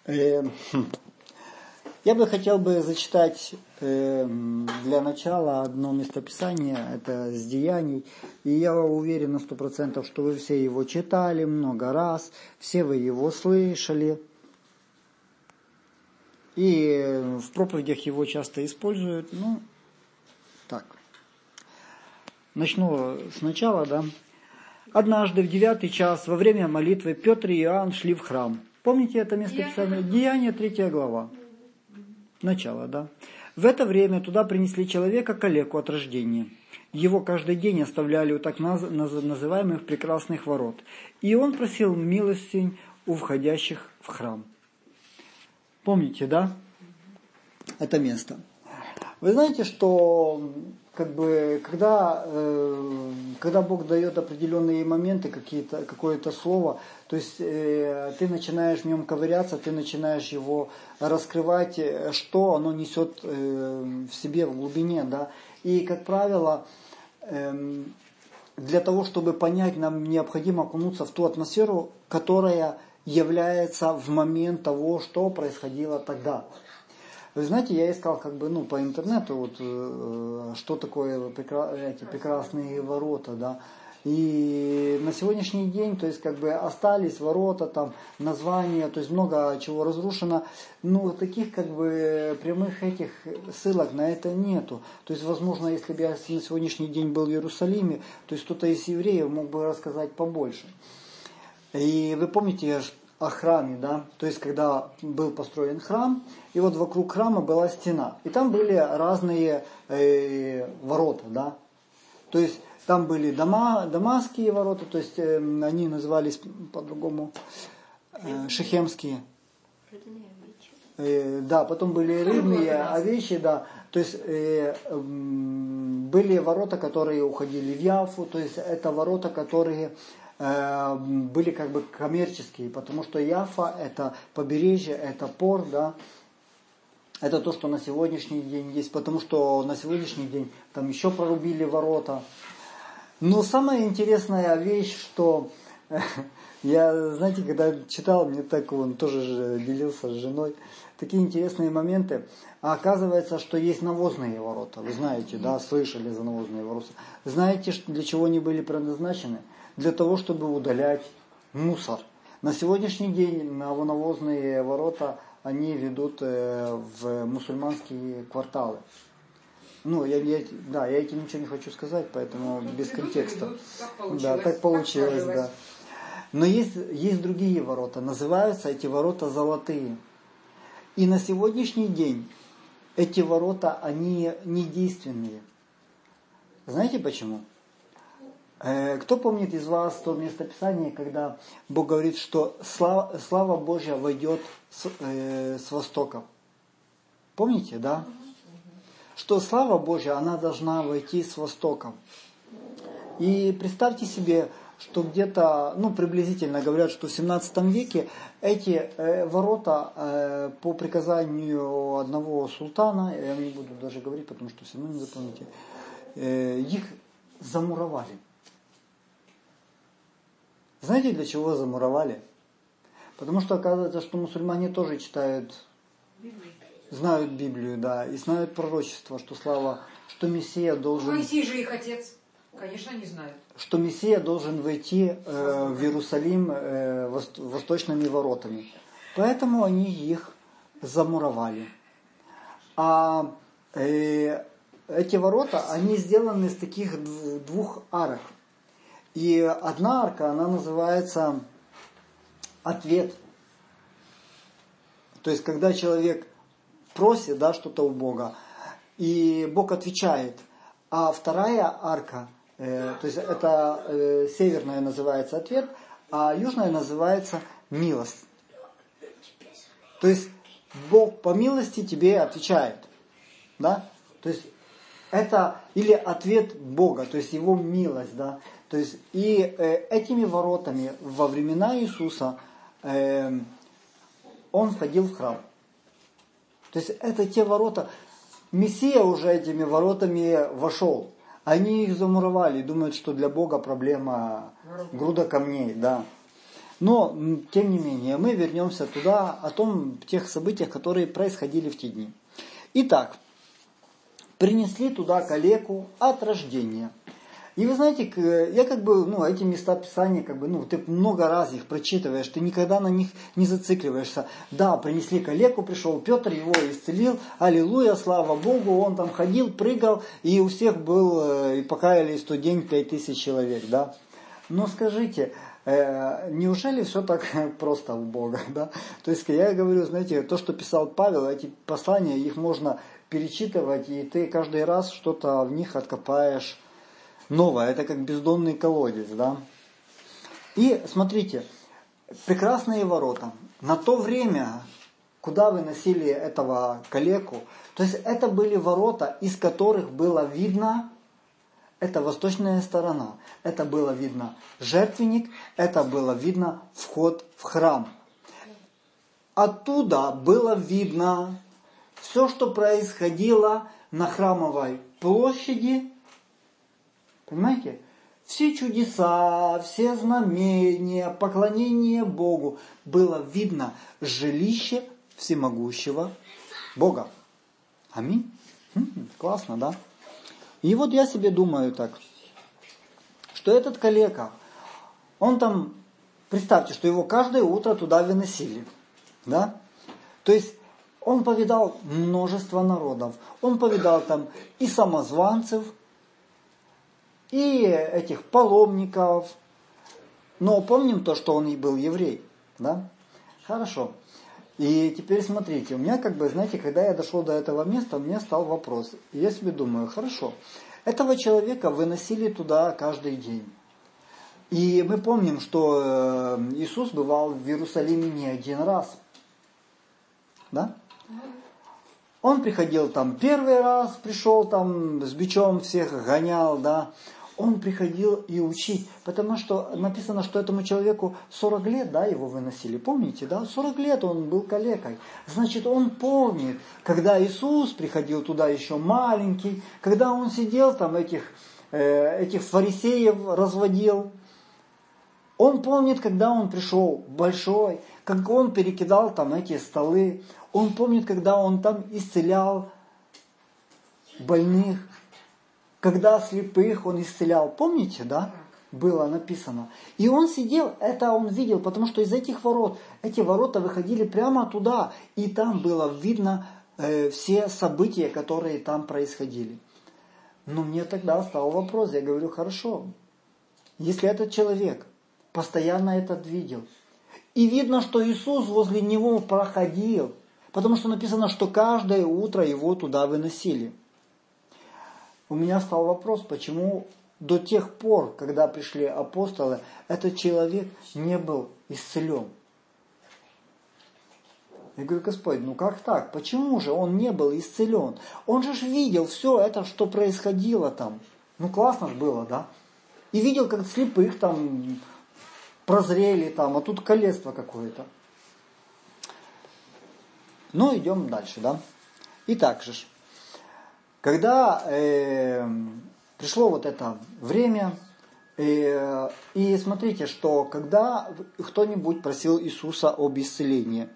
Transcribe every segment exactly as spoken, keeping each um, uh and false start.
Э, Я бы хотел бы зачитать э, для начала одно местописание, это с Деяний. И я уверен на сто процентов, что вы все его читали много раз, все вы его слышали. И в проповедях его часто используют. Ну, так. Начну сначала, да. Однажды в девятый час во время молитвы Петр и Иоанн шли в храм. Помните это местописание? Деяния, третья глава. Начало, да. В это время туда принесли человека калеку от рождения. Его каждый день оставляли у так называемых прекрасных ворот. И он просил милостынь у входящих в храм. Помните, да? Это место. Вы знаете, что как бы, когда, э, когда Бог дает определенные моменты, какие-то, какое-то слово, то есть э, ты начинаешь в нем ковыряться, ты начинаешь его раскрывать, что оно несет э, в себе, в глубине, да. И, как правило, э, для того, чтобы понять, нам необходимо окунуться в ту атмосферу, которая является в момент того, что происходило тогда. Вы знаете, я искал как бы, ну, по интернету, вот, э, что такое прекра- эти прекрасные ворота, да. И на сегодняшний день, то есть, как бы остались ворота, там, названия, то есть, много чего разрушено. Но таких, как бы, прямых этих ссылок на это нету. То есть, возможно, если бы я на сегодняшний день был в Иерусалиме, то есть, кто-то из евреев мог бы рассказать побольше. И вы помните о храме, да, то есть когда был построен храм, и вот вокруг храма была стена, и там были разные э, ворота, да, то есть там были дома, дамасские ворота, то есть э, они назывались по-другому э, шихемские, э, да, потом были рыбные, овечьи, да, то есть э, э, были ворота, которые уходили в Яфу, то есть это ворота, которые были как бы коммерческие, потому что Яфа это побережье, это порт, да, это то, что на сегодняшний день есть, потому что на сегодняшний день там еще прорубили ворота. Но самая интересная вещь, что я, знаете, когда читал, мне так он тоже же делился с женой, такие интересные моменты. А оказывается, что есть навозные ворота. Вы знаете, да, слышали за навозные ворота. Знаете, для чего они были предназначены? Для того, чтобы удалять мусор. На сегодняшний день навозные ворота, они ведут в мусульманские кварталы. Ну, я, я, да, я этим ничего не хочу сказать, поэтому без контекста. Да, так получилось, да. Но есть, есть другие ворота, называются эти ворота золотые. И на сегодняшний день эти ворота, они недейственные. Знаете почему? Кто помнит из вас то местописание, когда Бог говорит, что слава, слава Божья войдет с, э, с востока? Помните, да? Что слава Божья, она должна войти с востоком. И представьте себе, что где-то, ну, приблизительно говорят, что в семнадцатом веке эти э, ворота э, по приказанию одного султана, я не буду даже говорить, потому что все равно не запомните, э, их замуровали. Знаете, для чего замуровали? Потому что оказывается, что мусульмане тоже читают, знают Библию, да, и знают пророчество, что слава, что Мессия должен... Моисей же их отец. Конечно, не знают. Что Мессия должен войти э, в Иерусалим э, вост, восточными воротами. Поэтому они их замуровали. А э, эти ворота, они сделаны из таких двух арок. И одна арка, она называется ответ. То есть, когда человек просит, да, что-то у Бога, и Бог отвечает. А вторая арка, э, то есть это э, северная называется ответ, а южная называется милость. То есть, Бог по милости тебе отвечает. Да? То есть, это или ответ Бога, то есть Его милость, да. То есть и э, этими воротами во времена Иисуса э, Он входил в храм. То есть это те ворота. Мессия уже этими воротами вошел. Они их замуровали, думают, что для Бога проблема груда камней, да. Но, тем не менее, мы вернемся туда, о том, тех событиях, которые происходили в те дни. Итак, принесли туда калеку от рождения. И вы знаете, я как бы, ну, эти места Писания, как бы, ну, ты много раз их прочитываешь, ты никогда на них не зацикливаешься. Да, принесли калеку, пришел Петр, его исцелил, аллилуйя, слава Богу, он там ходил, прыгал, и у всех был, и покаялись в тот день пять тысяч человек, да. Но скажите, неужели все так просто у Бога, да? То есть, я говорю, знаете, то, что писал Павел, эти послания, их можно перечитывать, и ты каждый раз что-то в них откопаешь новое. Это как бездонный колодец, да? И смотрите, прекрасные ворота. На то время, куда выносили этого калеку, то есть это были ворота, из которых было видно, это восточная сторона, это было видно жертвенник, это было видно вход в храм. Оттуда было видно все, что происходило на Храмовой площади. Понимаете? Все чудеса, все знамения, поклонение Богу было видно жилище всемогущего Бога. Аминь. М-м, классно, да? И вот я себе думаю так, что этот калека, он там, представьте, что его каждое утро туда выносили, да? То есть он повидал множество народов, он повидал там и самозванцев, и этих паломников, но помним то, что он и был еврей, да? Хорошо. И теперь смотрите, у меня как бы, знаете, когда я дошел до этого места, у меня стал вопрос. И я себе думаю, хорошо, этого человека выносили туда каждый день. И мы помним, что Иисус бывал в Иерусалиме не один раз. Да? Он приходил там первый раз, пришел там с бичом всех гонял, да. Он приходил и учить, потому что написано, что этому человеку сорок лет, да, его выносили, помните, да, сорок лет он был калекой. Значит, он помнит, когда Иисус приходил туда еще маленький, когда он сидел там, этих, э, этих фарисеев разводил. Он помнит, когда он пришел большой, как он перекидал там эти столы. Он помнит, когда он там исцелял больных. Когда слепых он исцелял, помните, да? Было написано. И он сидел, это он видел, потому что из этих ворот, эти ворота выходили прямо туда, и там было видно э, все события, которые там происходили. Но мне тогда стал вопрос, я говорю, хорошо, если этот человек постоянно это видел, и видно, что Иисус возле него проходил, потому что написано, что каждое утро его туда выносили. У меня стал вопрос, почему до тех пор, когда пришли апостолы, этот человек не был исцелен. Я говорю, Господь, ну как так? Почему же он не был исцелен? Он же ж видел все это, что происходило там. Ну классно же было, да? И видел, как слепых там прозрели там, а тут колесство какое-то. Ну, идем дальше, да? Итак же, когда э, пришло вот это время, э, и смотрите, что когда кто-нибудь просил Иисуса об исцелении,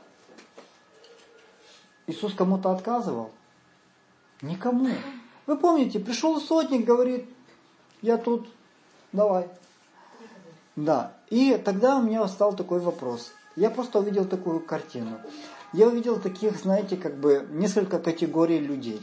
Иисус кому-то отказывал? Никому. Вы помните, пришел сотник, говорит, я тут, давай. Да, и тогда у меня стал такой вопрос. Я просто увидел такую картину. Я увидел таких, знаете, как бы несколько категорий людей.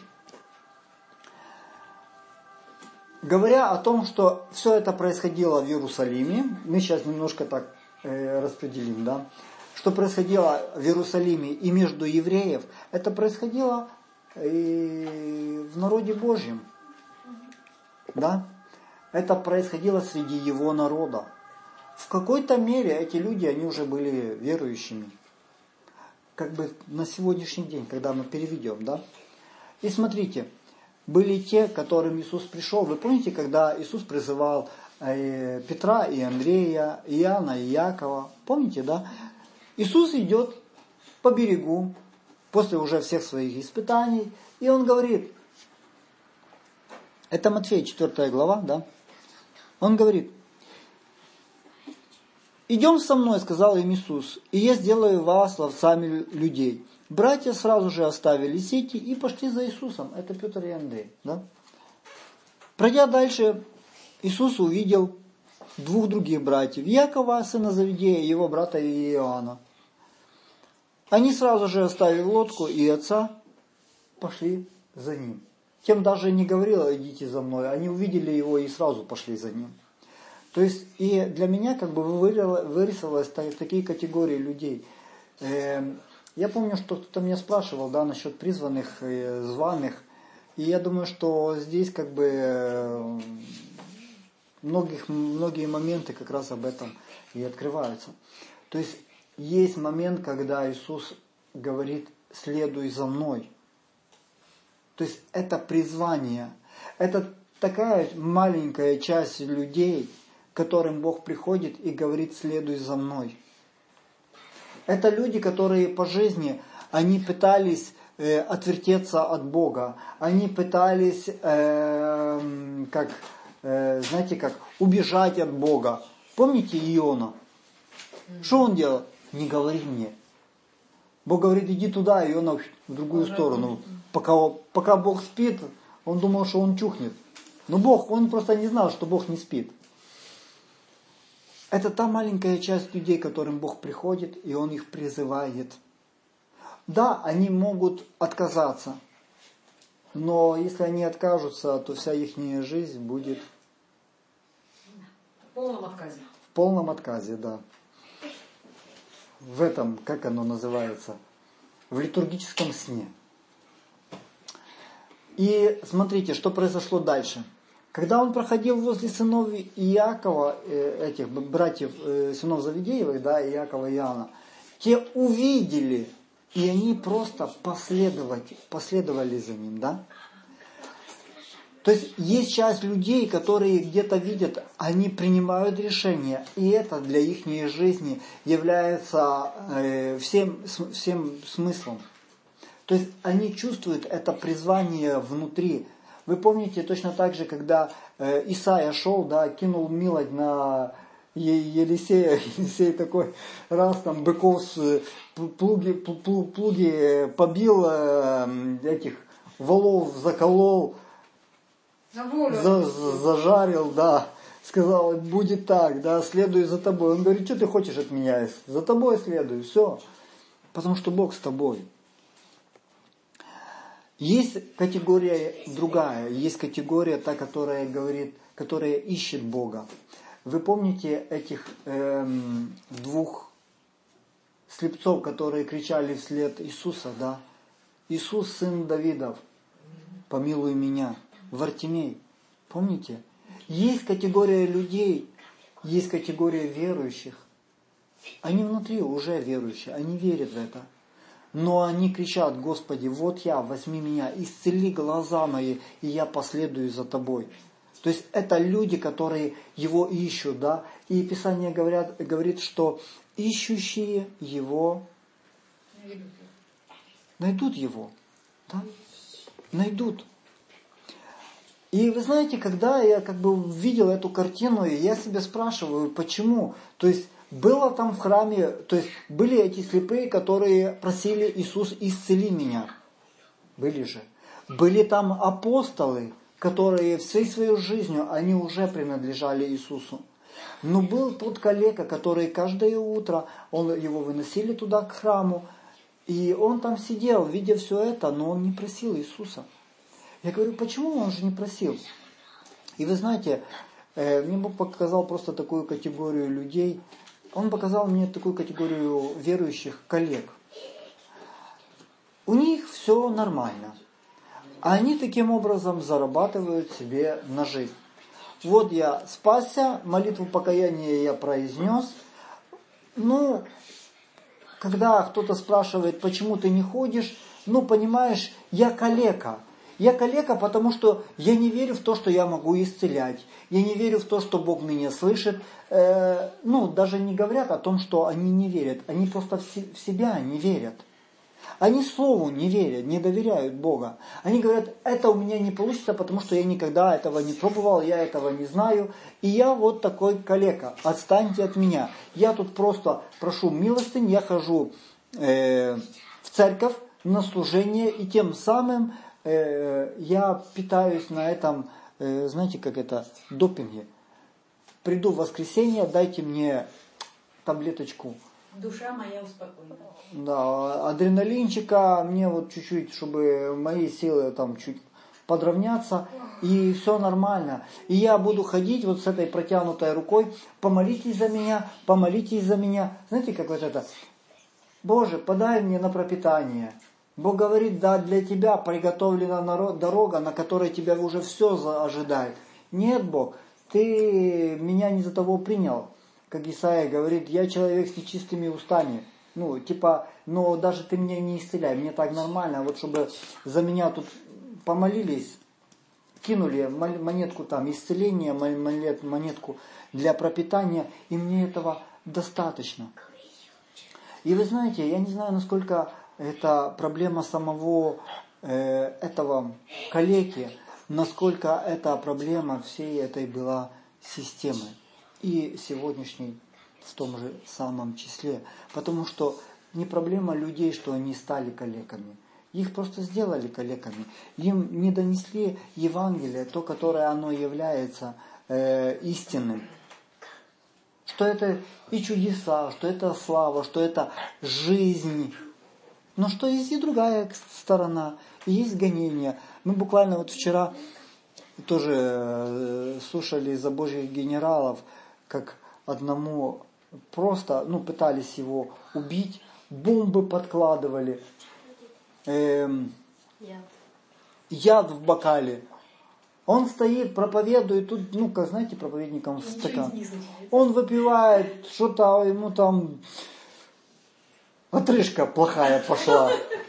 Говоря о том, что все это происходило в Иерусалиме, мы сейчас немножко так э, распределим, да, что происходило в Иерусалиме и между евреев, это происходило и в народе Божьем, да, это происходило среди его народа. В какой-то мере эти люди, они уже были верующими, как бы на сегодняшний день, когда мы переведем, да. И смотрите, были те, к которым Иисус пришел. Вы помните, когда Иисус призывал э, Петра и Андрея, Иоанна и Иакова? Помните, да? Иисус идет по берегу после уже всех своих испытаний, и Он говорит, это Матфея четвёртая глава, да? Он говорит, «Идем со мной», — сказал им Иисус, «и я сделаю вас ловцами людей». Братья сразу же оставили сети и пошли за Иисусом. Это Петр и Андрей. Да? Пройдя дальше, Иисус увидел двух других братьев. Якова, сына Завидея, и его брата Иоанна. Они сразу же оставили лодку и отца, пошли за ним. Тем даже не говорил: «Идите за мной». Они увидели его и сразу пошли за ним. То есть и для меня как бы вырисовалось такие категории людей. Я помню, что кто-то меня спрашивал, да, насчет призванных, званых. И я думаю, что здесь как бы многих, многие моменты как раз об этом и открываются. То есть есть момент, когда Иисус говорит: «Следуй за мной». То есть это призвание. Это такая маленькая часть людей, к которым Бог приходит и говорит: «Следуй за мной». Это люди, которые по жизни, они пытались э, отвертеться от Бога. Они пытались, э, как, э, знаете, как убежать от Бога. Помните Иона? Что он делал? «Не говори мне». Бог говорит: «Иди туда», и Иона в другую сторону. Пока, пока Бог спит, он думал, что он чухнет. Но Бог, он просто не знал, что Бог не спит. Это та маленькая часть людей, к которым Бог приходит, и Он их призывает. Да, они могут отказаться, но если они откажутся, то вся их жизнь будет В полном отказе. В полном отказе, да. В этом, как оно называется, в литургическом сне. И смотрите, что произошло дальше. Когда он проходил возле сынов Иакова, этих братьев, сынов Завидеевых, да, Иакова и Иоанна, те увидели, и они просто последовали, последовали за ним, да. То есть есть часть людей, которые где-то видят, они принимают решения, и это для их жизни является э, всем, всем смыслом. То есть они чувствуют это призвание внутри. Вы помните точно так же, когда э, Исаия шел, да, кинул милость на Елисея, Елисей такой раз там быков с плуги, плуги побил, э, этих волов заколол, за, зажарил, да, сказал: будет так, да, следуй за тобой. Он говорит: что ты хочешь от меня? За тобой следуй, все. Потому что Бог с тобой. Есть категория другая, есть категория та, которая говорит, которая ищет Бога. Вы помните этих эм, двух слепцов, которые кричали вслед Иисуса, да? Иисус, сын Давидов, помилуй меня. Вартимей, помните? Есть категория людей, есть категория верующих. Они внутри уже верующие, они верят в это. Но они кричат: Господи, вот я, возьми меня, исцели глаза мои, и я последую за тобой. То есть это люди, которые его ищут, да? И Писание говорят, говорит, что ищущие его найдут его, да? Найдут. И вы знаете, когда я как бы видел эту картину, я себя спрашиваю, почему? То есть было там в храме, то есть были эти слепые, которые просили: Иисус, исцели меня. Были же. Были там апостолы, которые всей своей жизнью, они уже принадлежали Иисусу. Но был тот калека, который каждое утро, он, его выносили туда к храму, и он там сидел, видя все это, но он не просил Иисуса. Я говорю: почему он же не просил? И вы знаете, мне Бог показал просто такую категорию людей. Он показал мне такую категорию верующих коллег. У них все нормально. А они таким образом зарабатывают себе на жизнь. Вот я спасся, молитву покаяния я произнес. Ну, когда кто-то спрашивает: почему ты не ходишь? Ну, понимаешь, я калека. Я калека, потому что я не верю в то, что я могу исцелять. Я не верю в то, что Бог меня слышит. Э, ну, даже не говорят о том, что они не верят. Они просто в себя не верят. Они слову не верят, не доверяют Бога. Они говорят, это у меня не получится, потому что я никогда этого не пробовал, я этого не знаю. И я вот такой калека, отстаньте от меня. Я тут просто прошу милостынь, я хожу э, в церковь на служение, и тем самым э, я питаюсь на этом, э, знаете, как это, допинге. Приду в воскресенье, дайте мне таблеточку. Душа моя успокоена. Да, адреналинчика, мне вот чуть-чуть, чтобы мои силы там чуть подровняться, и все нормально. И я буду ходить вот с этой протянутой рукой, помолитесь за меня, помолитесь за меня. Знаете, как вот это? Боже, подай мне на пропитание. Бог говорит, да, для тебя приготовлена народ, дорога, на которой тебя уже все ожидает. Нет, Бог, ты меня не за того принял. Как Исаия говорит, я человек с нечистыми устами. Ну, типа, но даже ты меня не исцеляй, мне так нормально. Вот чтобы за меня тут помолились, кинули монетку там, исцеление, монетку для пропитания, и мне этого достаточно. И вы знаете, я не знаю, насколько это проблема самого э, этого калеки, насколько это проблема всей этой была системы. И сегодняшней в том же самом числе. Потому что не проблема людей, что они стали калеками. Их просто сделали калеками. Им не донесли Евангелие, то, которое оно является э, истинным. Что это и чудеса, что это слава, что это жизнь. Но что есть и другая сторона. И есть гонения. Мы буквально вот вчера тоже э, слушали за Божьих генералов, как одному просто, ну, пытались его убить, бомбы подкладывали, эм, яд. яд в бокале. Он стоит, проповедует, тут, ну, как знаете, проповедникам в стакан. Он выпивает, что-то ему там отрыжка плохая пошла.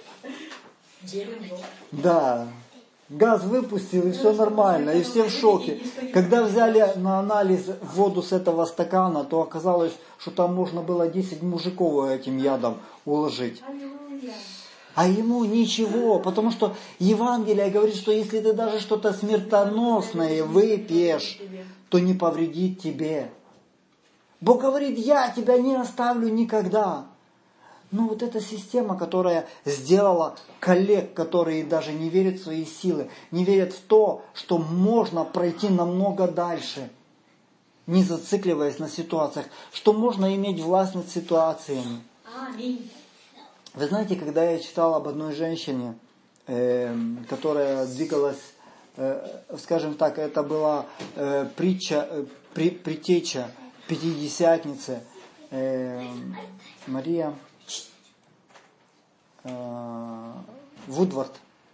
Да. Газ выпустил, и все нормально, и все в шоке. Когда взяли на анализ воду с этого стакана, то оказалось, что там можно было десять мужиков этим ядом уложить. А ему ничего, потому что Евангелие говорит, что если ты даже что-то смертоносное выпьешь, то не повредит тебе. Бог говорит, я тебя не оставлю никогда. Ну вот эта система, которая сделала коллег, которые даже не верят в свои силы, не верят в то, что можно пройти намного дальше, не зацикливаясь на ситуациях, что можно иметь власть над ситуациями. Аминь. Вы знаете, когда я читал об одной женщине, э, которая двигалась, э, скажем так, это была э, притча, э, при, притеча Пятидесятницы, э, Мария Вудвард.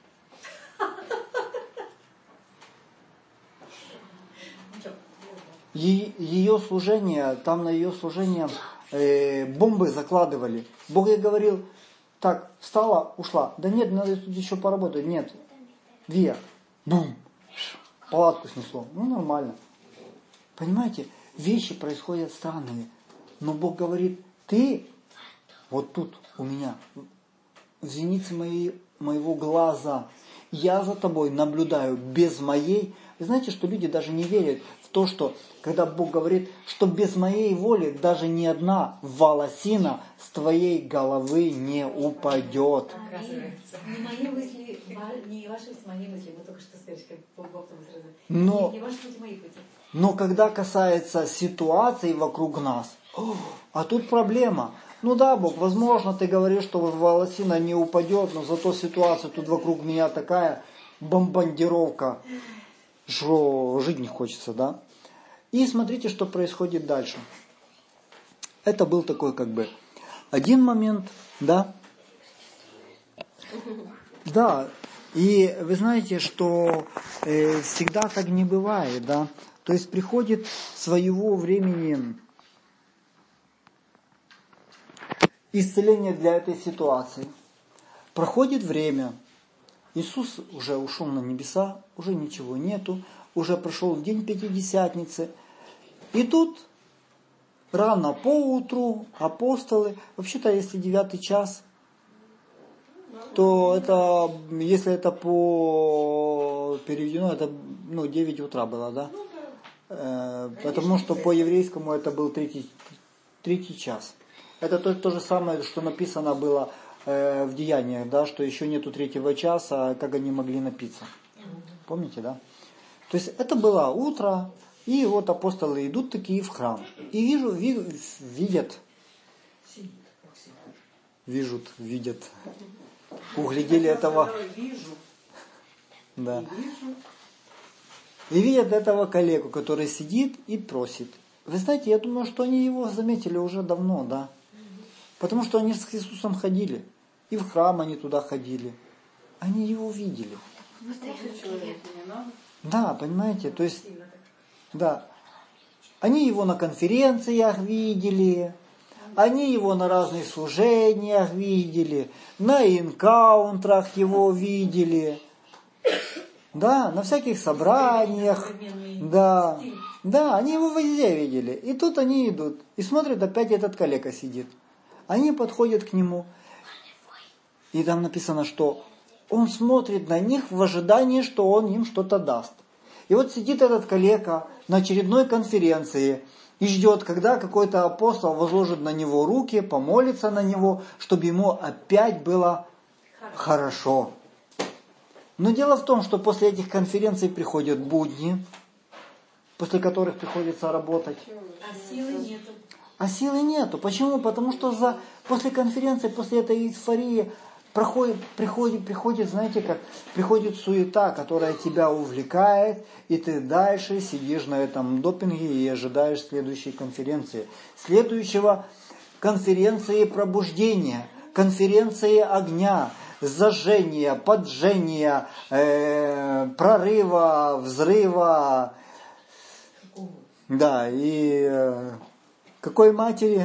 Ее служение, там на ее служение э, бомбы закладывали. Бог ей говорил, так, встала, ушла. Да нет, надо тут еще поработать. Нет, вверх. Бум. Палатку снесло. Ну, нормально. Понимаете, вещи происходят странные. Но Бог говорит, ты вот тут у меня, в зенице моей, моего глаза, я за тобой наблюдаю без моей. Вы знаете, что люди даже не верят в то, что, когда Бог говорит, что без моей воли даже ни одна волосина с твоей головы не упадет. Не мои мысли, не ваши, мои мысли. Мы только что сказали, как Бог там сразу. Но, не ваши пути, мои пути. Но когда касается ситуаций вокруг нас, а тут проблема. Ну да, Бог, возможно, ты говоришь, что волосина не упадет, но зато ситуация тут вокруг меня такая бомбардировка, что жить не хочется, да? И смотрите, что происходит дальше. Это был такой как бы один момент, да? Да, и вы знаете, что э, всегда так не бывает, да? То есть приходит своего времени исцеление для этой ситуации. Проходит время, Иисус уже ушел на небеса, уже ничего нету, уже прошел день Пятидесятницы. И тут рано поутру апостолы, вообще-то если девятый час, то это, если это по переведено, это ну, девять утра было, да? Э, потому что по-еврейскому это был третий, третий час. Это то, то же самое, что написано было э, в Деяниях, да, что еще нету третьего часа, как они могли напиться. Помните, да? То есть это было утро, и вот апостолы идут такие в храм. И вижу, ви, видят, вижут, видят, углядели этого, да. И видят этого коллегу, который сидит и просит. Вы знаете, я думаю, что они его заметили уже давно, да. Потому что они с Иисусом ходили. И в храм они туда ходили. Они его видели. Да, понимаете, то есть, да. Они его на конференциях видели, они его на разных служениях видели, на энкаунтрах его видели, да, на всяких собраниях, да, да, они его везде видели. И тут они идут, и смотрят, опять этот коллега сидит. Они подходят к нему, и там написано, что он смотрит на них в ожидании, что он им что-то даст. И вот сидит этот коллега на очередной конференции и ждет, когда какой-то апостол возложит на него руки, помолится на него, чтобы ему опять было хорошо. Но дело в том, что после этих конференций приходят будни, после которых приходится работать. А силы нету. А силы нету. Почему? Потому что за, после конференции, после этой эйфории проходит, приходит, приходит, знаете как, приходит суета, которая тебя увлекает, и ты дальше сидишь на этом допинге и ожидаешь следующей конференции. Следующего конференции пробуждения, конференции огня, зажжения, поджения, э, прорыва, взрыва. Да, и э, какой матери?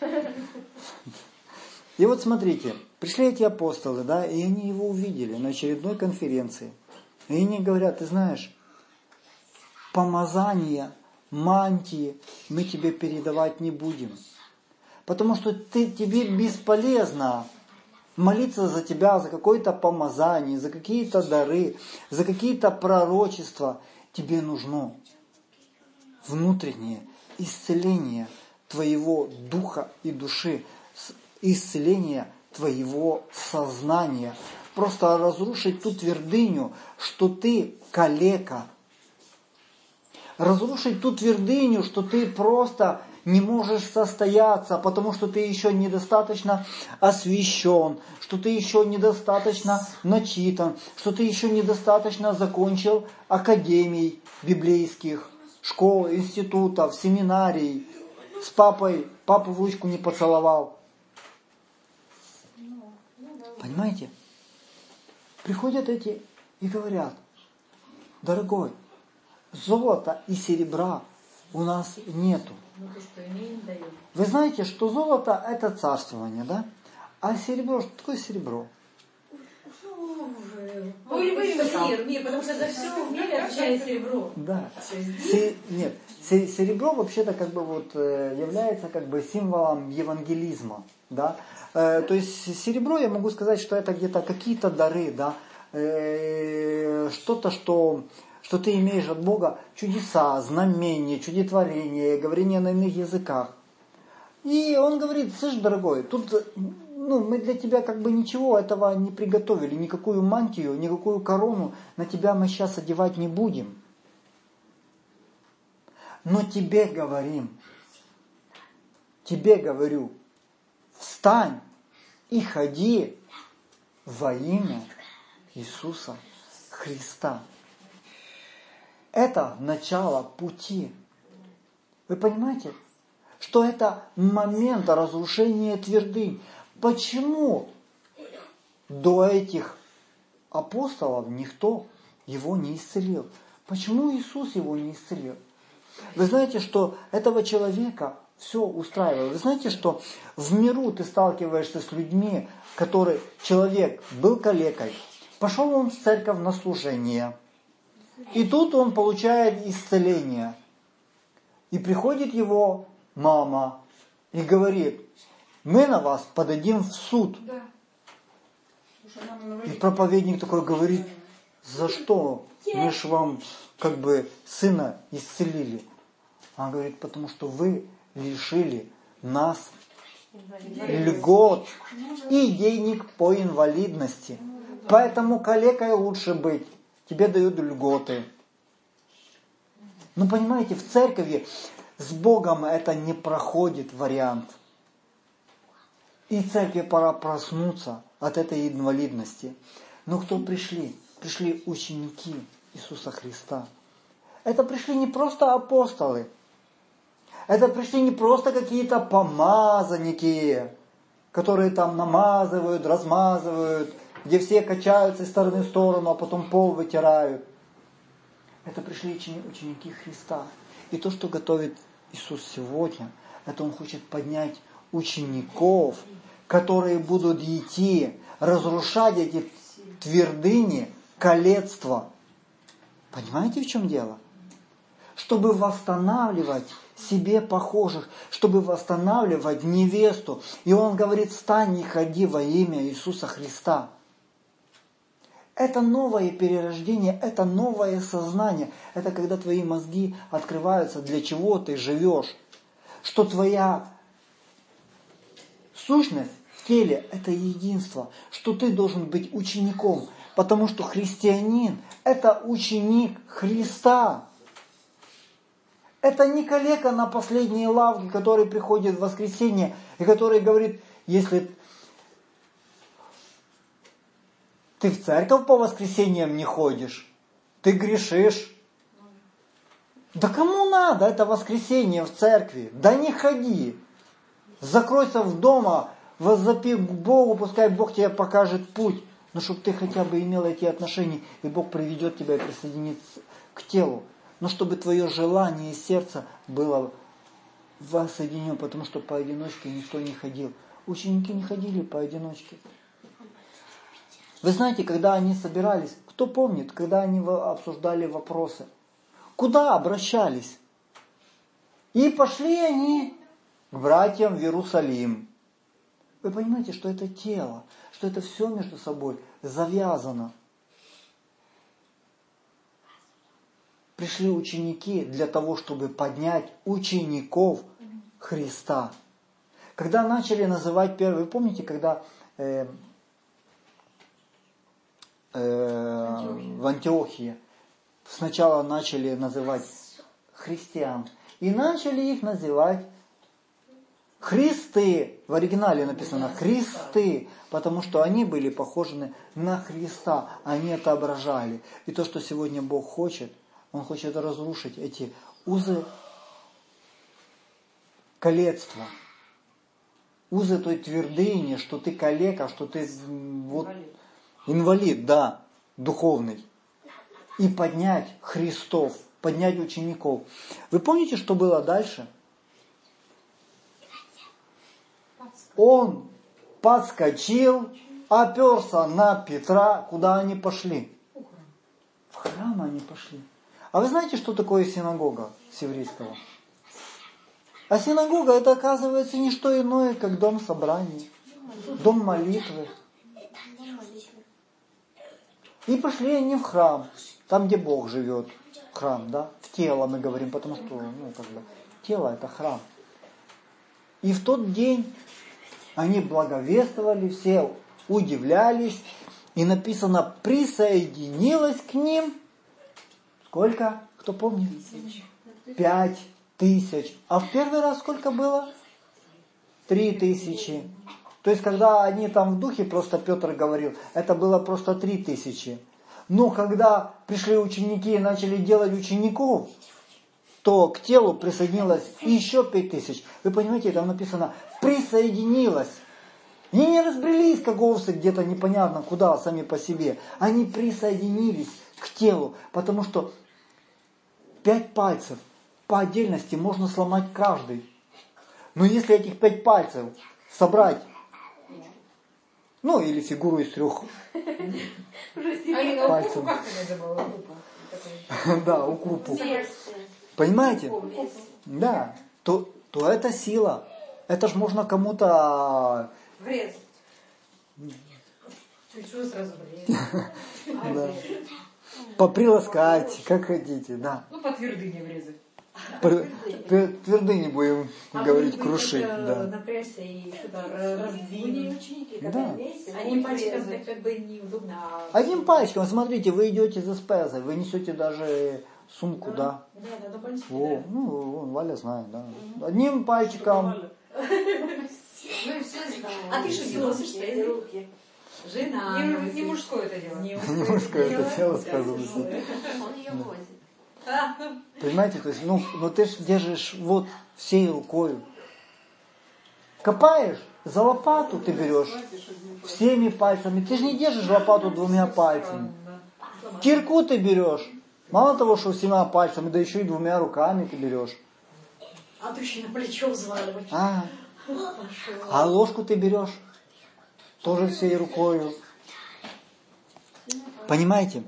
И вот смотрите, пришли эти апостолы, да, и они его увидели на очередной конференции. И они говорят, ты знаешь, помазание, мантии мы тебе передавать не будем. Потому что ты, тебе бесполезно молиться за тебя, за какое-то помазание, за какие-то дары, за какие-то пророчества. Тебе нужно внутреннее исцеление твоего духа и души, исцеление твоего сознания. Просто разрушить ту твердыню, что ты калека. Разрушить ту твердыню, что ты просто не можешь состояться, потому что ты еще недостаточно освящен, что ты еще недостаточно начитан, что ты еще недостаточно закончил академий библейских, школ, институтов, семинарий, с папой, папу в ручку не поцеловал. Понимаете? Приходят эти и говорят, дорогой, золота и серебра у нас нету. Вы знаете, что золото это царствование, да? А серебро, что такое серебро? Нет, потому что за все в мире отвечает серебро. Да. Се- нет, се- серебро вообще-то как бы вот является как бы символом евангелизма, да. Э, то есть серебро, я могу сказать, что это где-то какие-то дары, да, э, что-то, что, что ты имеешь от Бога, чудеса, знамения, чудотворения, говорение на иных языках. И он говорит, слышь, дорогой, тут ну, мы для тебя как бы ничего этого не приготовили, никакую мантию, никакую корону на тебя мы сейчас одевать не будем. Но тебе говорим, тебе говорю, встань и ходи во имя Иисуса Христа. Это начало пути. Вы понимаете, что это момент разрушения твердынь. Почему до этих апостолов никто его не исцелил? Почему Иисус его не исцелил? Вы знаете, что этого человека все устраивало. Вы знаете, что в миру ты сталкиваешься с людьми, который человек был калекой, пошел он в церковь на служение, и тут он получает исцеление. И приходит его мама и говорит, мы на вас подадим в суд. Да. И проповедник такой говорит: за что? Мы ж вам как бы сына исцелили. Он говорит: потому что вы лишили нас льгот и денег по инвалидности. Поэтому калекой лучше быть. Тебе дают льготы. Ну, понимаете, в церкви с Богом это не проходит вариант. И церкви пора проснуться от этой инвалидности. Но кто пришли? Пришли ученики Иисуса Христа. Это пришли не просто апостолы. Это пришли не просто какие-то помазанники, которые там намазывают, размазывают, где все качаются из стороны в сторону, а потом пол вытирают. Это пришли ученики Христа. И то, что готовит Иисус сегодня, это Он хочет поднять учеников, которые будут идти, разрушать эти твердыни, калецтва. Понимаете, в чем дело? Чтобы восстанавливать себе похожих, чтобы восстанавливать невесту. И Он говорит: встань и ходи во имя Иисуса Христа. Это новое перерождение, это новое сознание. Это когда твои мозги открываются, для чего ты живешь. Что твоя сущность в теле – это единство. Что ты должен быть учеником. Потому что христианин – это ученик Христа. Это не калека на последней лавке, который приходит в воскресенье и который говорит: если ты в церковь по воскресеньям не ходишь, ты грешишь. Да кому надо это воскресенье в церкви? Да не ходи. Закройся в дома, воззапи к Богу, пускай Бог тебе покажет путь. Но чтобы ты хотя бы имел эти отношения, и Бог приведет тебя и присоединит к телу. Но чтобы твое желание и сердце было воссоединено, потому что поодиночке никто не ходил. Ученики не ходили поодиночке. Вы знаете, когда они собирались, кто помнит, когда они обсуждали вопросы, куда обращались? И пошли они к братьям в Иерусалим. Вы понимаете, что это тело, что это все между собой завязано. Пришли ученики для того, чтобы поднять учеников Христа. Когда начали называть первые, вы помните, когда э, э, в Антиохии сначала начали называть христиан, и начали их называть Христы. В оригинале написано Христы, потому что они были похожи на Христа, они отображали. И то, что сегодня Бог хочет, Он хочет разрушить эти узы калецтва, узы той твердыни, что ты калека, что ты вот, инвалид. инвалид, да, духовный. И поднять Христов, поднять учеников. Вы помните, что было дальше? Он подскочил, оперся на Петра. Куда они пошли? В храм они пошли. А вы знаете, что такое синагога с еврейского? А синагога это, оказывается, не что иное, как дом собраний, дом молитвы. И пошли они в храм, там, где Бог живет. Храм, да? В тело мы говорим, потому что ну, как бы, тело это храм. И в тот день они благовествовали, все удивлялись. И написано, присоединилось к ним. Сколько? Кто помнит? Пять тысяч. А в первый раз сколько было? Три тысячи. То есть, когда они там в духе, просто Петр говорил, это было просто три тысячи. Но когда пришли ученики и начали делать учеников, то к телу присоединилось еще пять тысяч. Вы понимаете, там написано «присоединилось». Они не разбрелись, как овцы, где-то непонятно куда, сами по себе. Они присоединились к телу, потому что пять пальцев по отдельности можно сломать каждый. Но если этих пять пальцев собрать, ну или фигуру из трех пальцев. Да, укрупу. Понимаете? Да. То, то это сила. Это ж можно кому-то... Чуть-чуть сразу болеет. Поприласкайте, как хотите, да. Ну, по твердыне врезать. Твердыни будем А говорить, может быть, крушить, это да. напрячься и что-то Они раздвинуть. ученики, Да. когда вместе, Одним будут пальчиком резать. так как бы неудобно. а- Одним пальчиком, смотрите, вы идете за спезой, вы несете даже сумку, да. Да, да, на пальчике, О, да. ну, вон, Валя знает, да. Одним пальчиком. Ну и все знают. А ты что делаешь? Руки, руки. Жена. Не, не мужское это дело. Не Мужское это тело, сказано. Он ее возит. Понимаете, то есть, ну, ну ты ж держишь вот всей рукою. Копаешь, за лопату ты берешь всеми пальцами. Ты же не держишь лопату двумя пальцами. Кирку ты берешь. Мало того, что всеми пальцами, да еще и двумя руками ты берешь. А ты еще на плечо взваливаешь. А, а ложку ты берешь тоже всей рукою. Понимаете?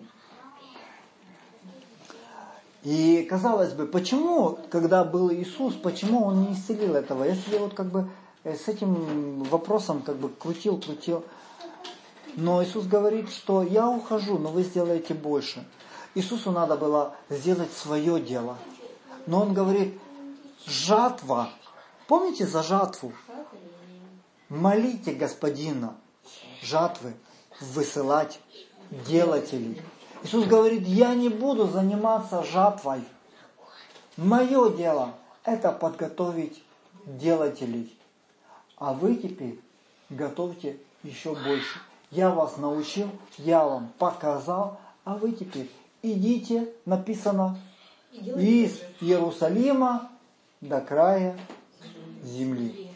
И казалось бы, почему, когда был Иисус, почему Он не исцелил этого? Я себе вот как бы с этим вопросом как бы крутил, крутил. Но Иисус говорит, что я ухожу, но вы сделаете больше. Иисусу надо было сделать свое дело. Но Он говорит, жатва. Помните за жатву? Молите Господина жатвы высылать делателей. Иисус говорит, я не буду заниматься жатвой. Мое дело – это подготовить делателей. А вы теперь готовьте еще больше. Я вас научил, я вам показал, а вы теперь идите, написано, из Иерусалима до края земли.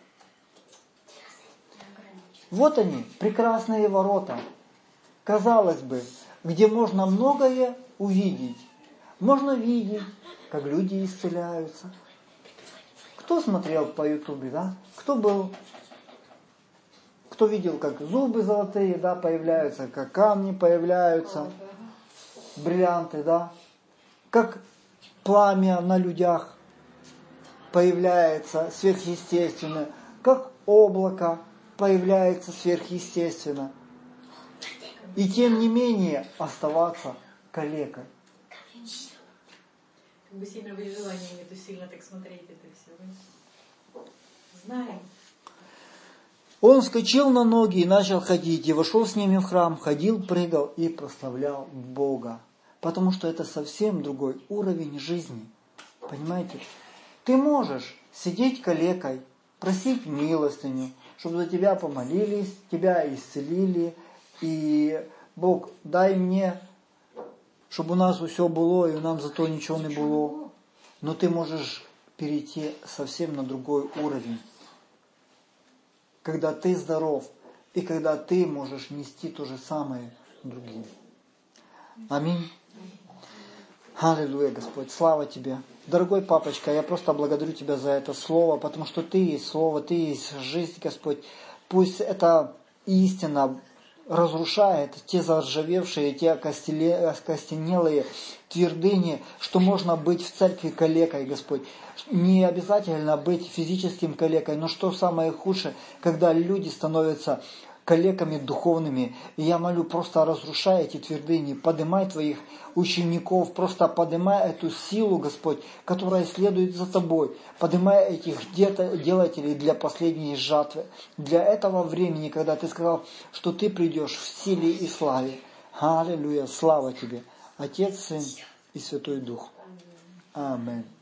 Вот они, прекрасные ворота. Казалось бы, где можно многое увидеть. Можно видеть, как люди исцеляются. Кто смотрел по ютубе, да? Кто был, кто видел, как зубы золотые, да, появляются, как камни появляются, бриллианты, да? Как пламя на людях появляется сверхъестественно, как облако появляется сверхъестественно. И тем не менее оставаться калекой. Как бы сильно бы желания нету сильно так смотреть это все. Знаем. Он вскочил на ноги и начал ходить, и вошел с ними в храм, ходил, прыгал и прославлял Бога. Потому что это совсем другой уровень жизни. Понимаете? Ты можешь сидеть калекой, просить милостыню, чтобы за тебя помолились, тебя исцелили, и Бог, дай мне, чтобы у нас все было, и нам зато ничего не было. Но ты можешь перейти совсем на другой уровень. Когда ты здоров, и когда ты можешь нести то же самое другим. Аминь. Аллилуйя, Господь, слава Тебе. Дорогой папочка, я просто благодарю Тебя за это слово, потому что Ты есть слово, Ты есть жизнь, Господь. Пусть эта истина разрушает те заржавевшие, те окостенелые твердыни, что можно быть в церкви калекой, Господь. Не обязательно быть физическим калекой, но что самое худшее, когда люди становятся калеками духовными. И я молю, просто разрушай эти твердыни, поднимай Твоих учеников, просто поднимай эту силу, Господь, которая следует за Тобой. Поднимай этих делателей для последней жатвы, для этого времени, когда Ты сказал, что Ты придешь в силе и славе. Аллилуйя, слава Тебе, Отец, Сын и Святой Дух. Аминь.